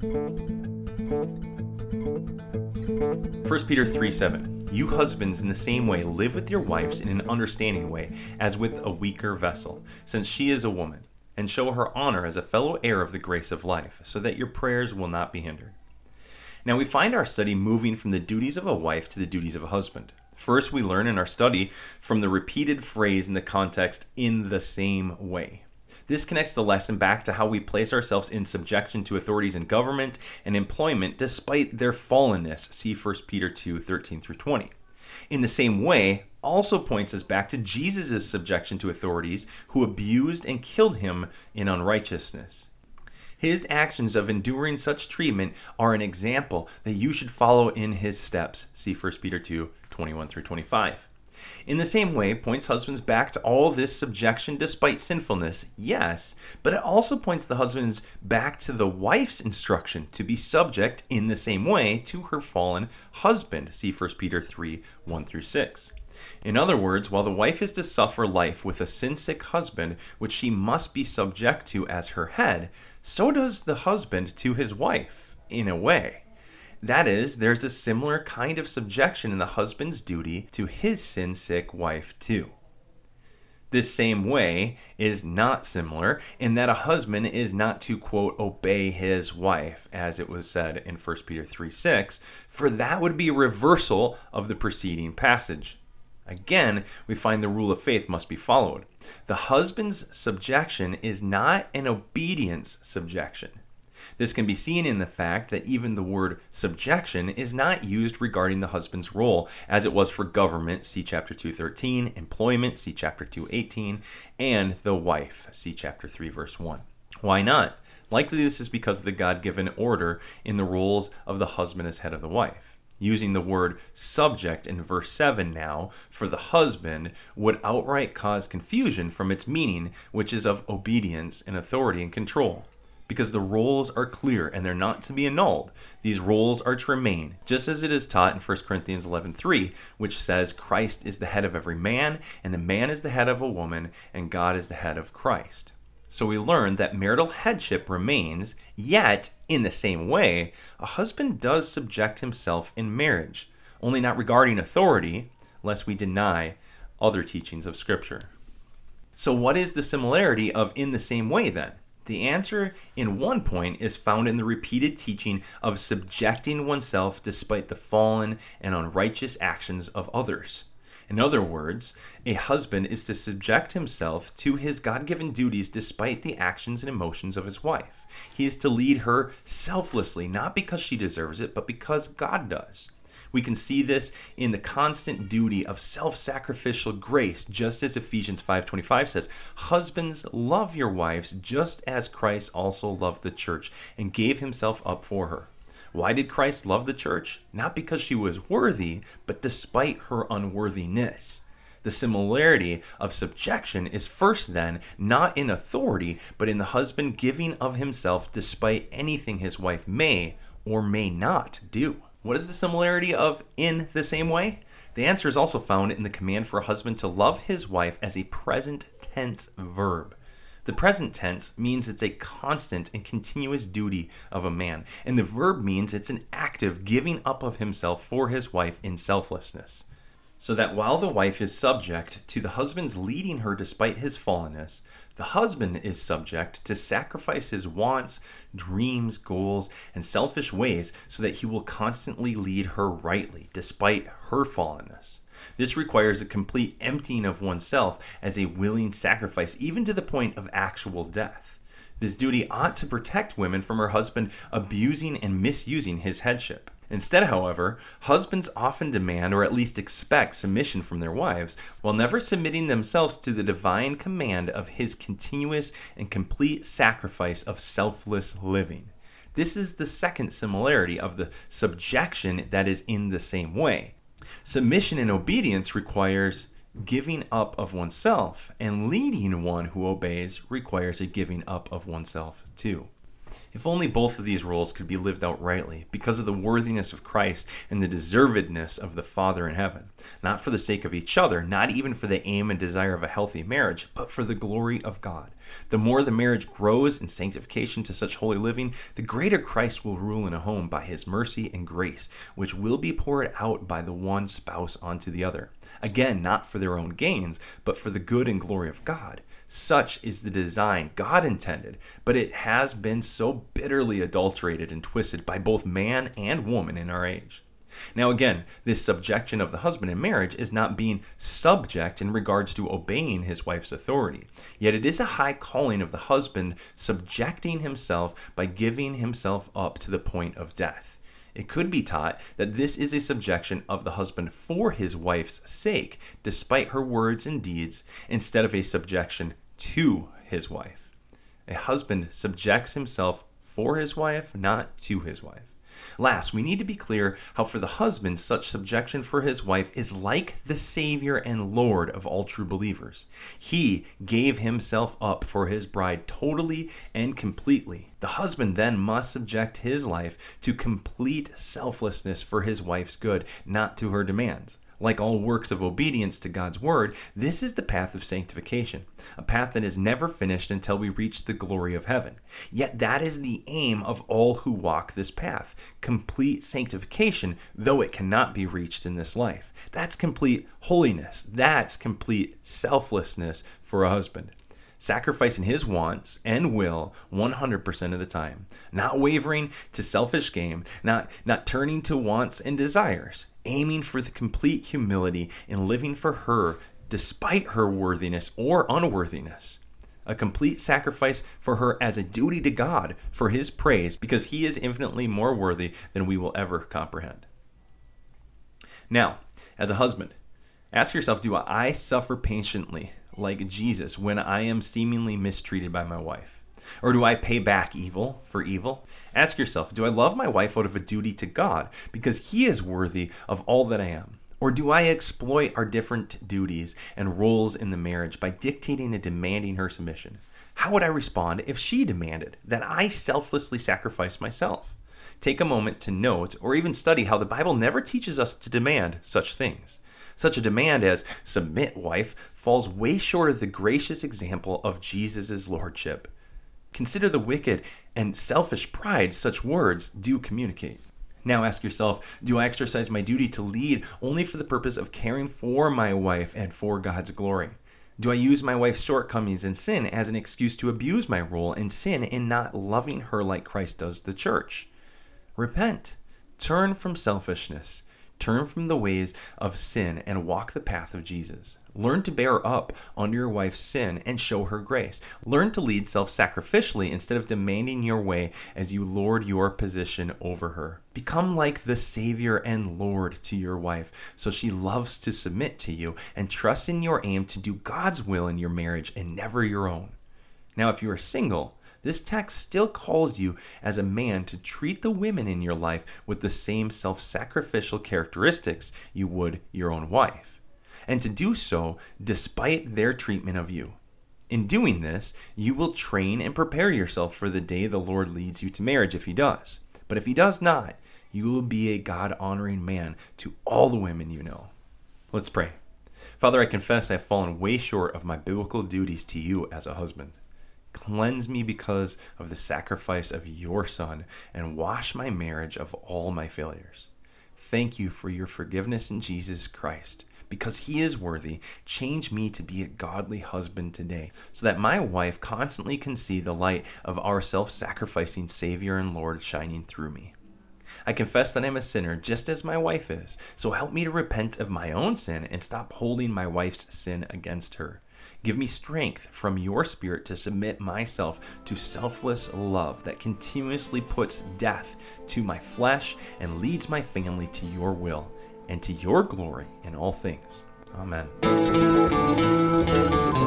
1 Peter 3:7. You husbands in the same way live with your wives in an understanding way, as with a weaker vessel, since she is a woman, and show her honor as a fellow heir of the grace of life, so that your prayers will not be hindered. Now we find our study moving from the duties of a wife to the duties of a husband. First, we learn in our study from the repeated phrase in the context, in the same way. This connects the lesson back to how we place ourselves in subjection to authorities in government and employment despite their fallenness. See 1 Peter 2:13-20. In the same way, also points us back to Jesus' subjection to authorities who abused and killed him in unrighteousness. His actions of enduring such treatment are an example that you should follow in his steps. See 1 Peter 2:21-25. In the same way, points husbands back to all this subjection despite sinfulness, yes, but it also points the husbands back to the wife's instruction to be subject in the same way to her fallen husband. See 1 Peter 3:1-6. In other words, while the wife is to suffer life with a sin-sick husband, which she must be subject to as her head, so does the husband to his wife, in a way. That is, there's a similar kind of subjection in the husband's duty to his sin-sick wife too. This same way is not similar in that a husband is not to, quote, obey his wife, as it was said in 1 Peter 3:6, for that would be a reversal of the preceding passage. Again, we find the rule of faith must be followed. The husband's subjection is not an obedience subjection. This can be seen in the fact that even the word subjection is not used regarding the husband's role, as it was for government, see chapter 2:13, employment, see chapter 2:18, and the wife, see chapter 3, verse 1. Why not? Likely this is because of the God-given order in the roles of the husband as head of the wife. Using the word subject in verse 7 now for the husband would outright cause confusion from its meaning, which is of obedience and authority and control. Because the roles are clear and they're not to be annulled. These roles are to remain, just as it is taught in 1 Corinthians 11:3, which says Christ is the head of every man, and the man is the head of a woman, and God is the head of Christ. So we learn that marital headship remains, yet, in the same way, a husband does subject himself in marriage, only not regarding authority, lest we deny other teachings of Scripture. So what is the similarity of in the same way then? The answer in one point is found in the repeated teaching of subjecting oneself despite the fallen and unrighteous actions of others. In other words, a husband is to subject himself to his God-given duties despite the actions and emotions of his wife. He is to lead her selflessly, not because she deserves it, but because God does. We can see this in the constant duty of self-sacrificial grace, just as Ephesians 5:25 says, husbands, love your wives just as Christ also loved the church and gave himself up for her. Why did Christ love the church? Not because she was worthy, but despite her unworthiness. The similarity of subjection is first then not in authority, but in the husband giving of himself despite anything his wife may or may not do. What is the similarity of in the same way? The answer is also found in the command for a husband to love his wife as a present tense verb. The present tense means it's a constant and continuous duty of a man, and the verb means it's an active giving up of himself for his wife in selflessness. So that while the wife is subject to the husband's leading her despite his fallenness, the husband is subject to sacrifice his wants, dreams, goals, and selfish ways so that he will constantly lead her rightly despite her fallenness. This requires a complete emptying of oneself as a willing sacrifice, even to the point of actual death. This duty ought to protect women from her husband abusing and misusing his headship. Instead, however, husbands often demand or at least expect submission from their wives, while never submitting themselves to the divine command of his continuous and complete sacrifice of selfless living. This is the second similarity of the subjection that is in the same way. Submission and obedience requires giving up of oneself, and leading one who obeys requires a giving up of oneself too. If only both of these roles could be lived out rightly, because of the worthiness of Christ and the deservedness of the Father in heaven. Not for the sake of each other, not even for the aim and desire of a healthy marriage, but for the glory of God. The more the marriage grows in sanctification to such holy living, the greater Christ will rule in a home by his mercy and grace, which will be poured out by the one spouse onto the other. Again, not for their own gains, but for the good and glory of God. Such is the design God intended, but it has been so bitterly adulterated and twisted by both man and woman in our age. Now again, this subjection of the husband in marriage is not being subject in regards to obeying his wife's authority. Yet it is a high calling of the husband subjecting himself by giving himself up to the point of death. It could be taught that this is a subjection of the husband for his wife's sake, despite her words and deeds, instead of a subjection to his wife. A husband subjects himself for his wife, not to his wife. Last, we need to be clear how for the husband such subjection for his wife is like the Savior and Lord of all true believers. He gave himself up for his bride totally and completely. The husband then must subject his life to complete selflessness for his wife's good, not to her demands. Like all works of obedience to God's word, this is the path of sanctification, a path that is never finished until we reach the glory of heaven. Yet that is the aim of all who walk this path, complete sanctification, though it cannot be reached in this life. That's complete holiness. That's complete selflessness for a husband. Sacrificing his wants and will 100% of the time, not wavering to selfish gain, not turning to wants and desires, aiming for the complete humility in living for her despite her worthiness or unworthiness. A complete sacrifice for her as a duty to God for his praise, because he is infinitely more worthy than we will ever comprehend. Now, as a husband, ask yourself, do I suffer patiently like Jesus when I am seemingly mistreated by my wife? Or do I pay back evil for evil? Ask yourself, do I love my wife out of a duty to God because he is worthy of all that I am? Or do I exploit our different duties and roles in the marriage by dictating and demanding her submission? How would I respond if she demanded that I selflessly sacrifice myself? Take a moment to note or even study how the Bible never teaches us to demand such things. Such a demand as submit, wife, falls way short of the gracious example of Jesus' lordship. Consider the wicked and selfish pride such words do communicate. Now ask yourself, do I exercise my duty to lead only for the purpose of caring for my wife and for God's glory? Do I use my wife's shortcomings and sin as an excuse to abuse my role in sin in not loving her like Christ does the church? Repent. Turn from selfishness. Turn from the ways of sin and walk the path of Jesus. Learn to bear up under your wife's sin and show her grace. Learn to lead self-sacrificially instead of demanding your way as you lord your position over her. Become like the Savior and Lord to your wife, so she loves to submit to you and trusts in your aim to do God's will in your marriage and never your own. Now, if you are single, this text still calls you as a man to treat the women in your life with the same self-sacrificial characteristics you would your own wife, and to do so despite their treatment of you. In doing this, you will train and prepare yourself for the day the Lord leads you to marriage if he does. But if he does not, you will be a God-honoring man to all the women you know. Let's pray. Father, I confess I have fallen way short of my biblical duties to you as a husband. Cleanse me because of the sacrifice of your Son, and wash my marriage of all my failures. Thank you for your forgiveness in Jesus Christ. Because he is worthy, change me to be a godly husband today, so that my wife constantly can see the light of our self-sacrificing Savior and Lord shining through me. I confess that I'm a sinner just as my wife is, so help me to repent of my own sin and stop holding my wife's sin against her. Give me strength from your Spirit to submit myself to selfless love that continuously puts death to my flesh and leads my family to your will and to your glory in all things. Amen.